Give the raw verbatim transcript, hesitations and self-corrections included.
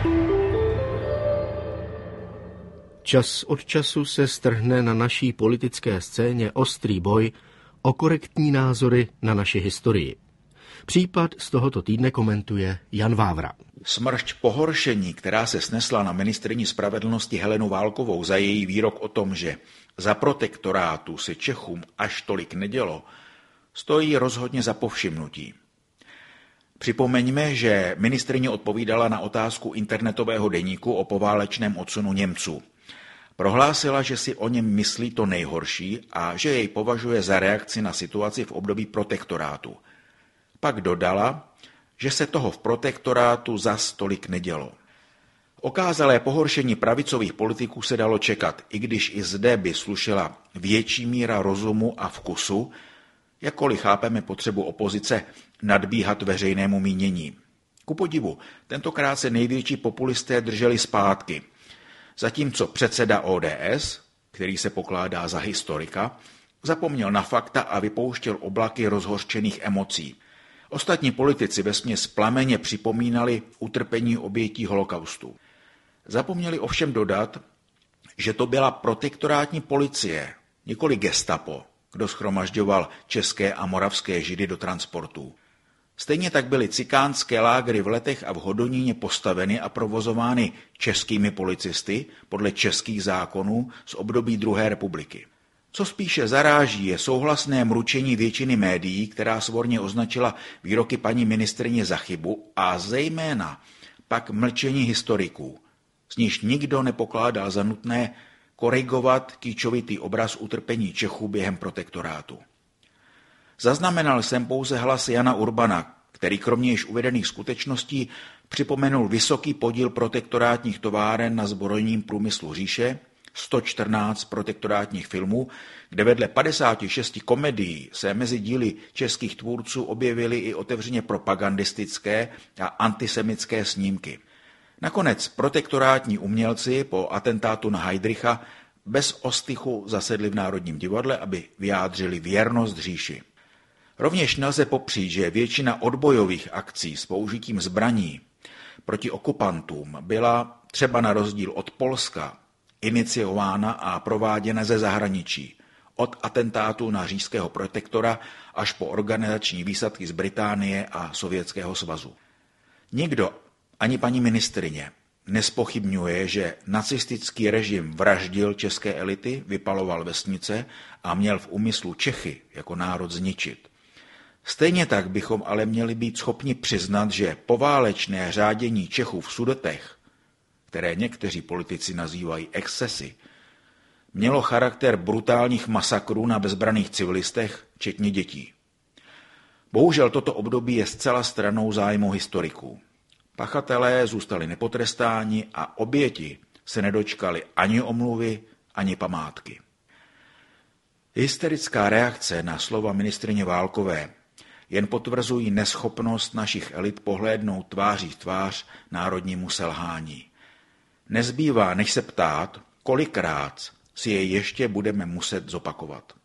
Čas od času se strhne na naší politické scéně ostrý boj o korektní názory na naši historii. Případ z tohoto týdne komentuje Jan Vávra. Smršť pohoršení, která se snesla na ministryni spravedlnosti Helenu Válkovou za její výrok o tom, že za protektorátu se Čechům až tolik nedělo, stojí rozhodně za povšimnutí. Připomeňme, že ministryně odpovídala na otázku internetového deníku o poválečném odsunu Němců. Prohlásila, že si o něm myslí to nejhorší a že jej považuje za reakci na situaci v období protektorátu. Pak dodala, že se toho v protektorátu zas tolik nedělo. Okázalé pohoršení pravicových politiků se dalo čekat, i když i zde by slušela větší míra rozumu a vkusu, jakkoliv chápeme potřebu opozice nadbíhat veřejnému mínění. Ku podivu, tentokrát se největší populisté drželi zpátky, zatímco předseda O D S, který se pokládá za historika, zapomněl na fakta a vypouštěl oblaky rozhořčených emocí. Ostatní politici vesměs plameně připomínali utrpení obětí holokaustu. Zapomněli ovšem dodat, že to byla protektorátní policie, nikoli gestapo, kdo shromažďoval české a moravské židy do transportů. Stejně tak byly cikánské lágry v Letech a v Hodoníně postaveny a provozovány českými policisty podle českých zákonů z období druhé republiky. Co spíše zaráží, je souhlasné mručení většiny médií, která svorně označila výroky paní ministryně za chybu, a zejména pak mlčení historiků, z níž nikdo nepokládal za nutné korigovat kýčovitý obraz utrpení Čechů během protektorátu. Zaznamenal jsem pouze hlas Jana Urbana, který kromě již uvedených skutečností připomenul vysoký podíl protektorátních továren na zbrojním průmyslu říše, sto čtrnáct protektorátních filmů, kde vedle padesáti šesti komedií se mezi díly českých tvůrců objevily i otevřeně propagandistické a antisemické snímky. Nakonec protektorátní umělci po atentátu na Heydricha bez ostychu zasedli v Národním divadle, aby vyjádřili věrnost říši. Rovněž nelze popřít, že většina odbojových akcí s použitím zbraní proti okupantům byla třeba na rozdíl od Polska iniciována a prováděna ze zahraničí, od atentátu na říšského protektora až po organizační výsadky z Británie a Sovětského svazu. Nikdo, ani paní ministryně, nespochybňuje, že nacistický režim vraždil české elity, vypaloval vesnice a měl v úmyslu Čechy jako národ zničit. Stejně tak bychom ale měli být schopni přiznat, že poválečné řádění Čechů v Sudetech, které někteří politici nazývají excesy, mělo charakter brutálních masakrů na bezbranných civilistech, včetně dětí. Bohužel toto období je zcela stranou zájmu historiků. Pachatelé zůstali nepotrestáni a oběti se nedočkali ani omluvy, ani památky. Hysterická reakce na slova ministryně Válkové jen potvrzují neschopnost našich elit pohlédnout tváří v tvář národnímu selhání. Nezbývá, než se ptát, kolikrát si je ještě budeme muset zopakovat.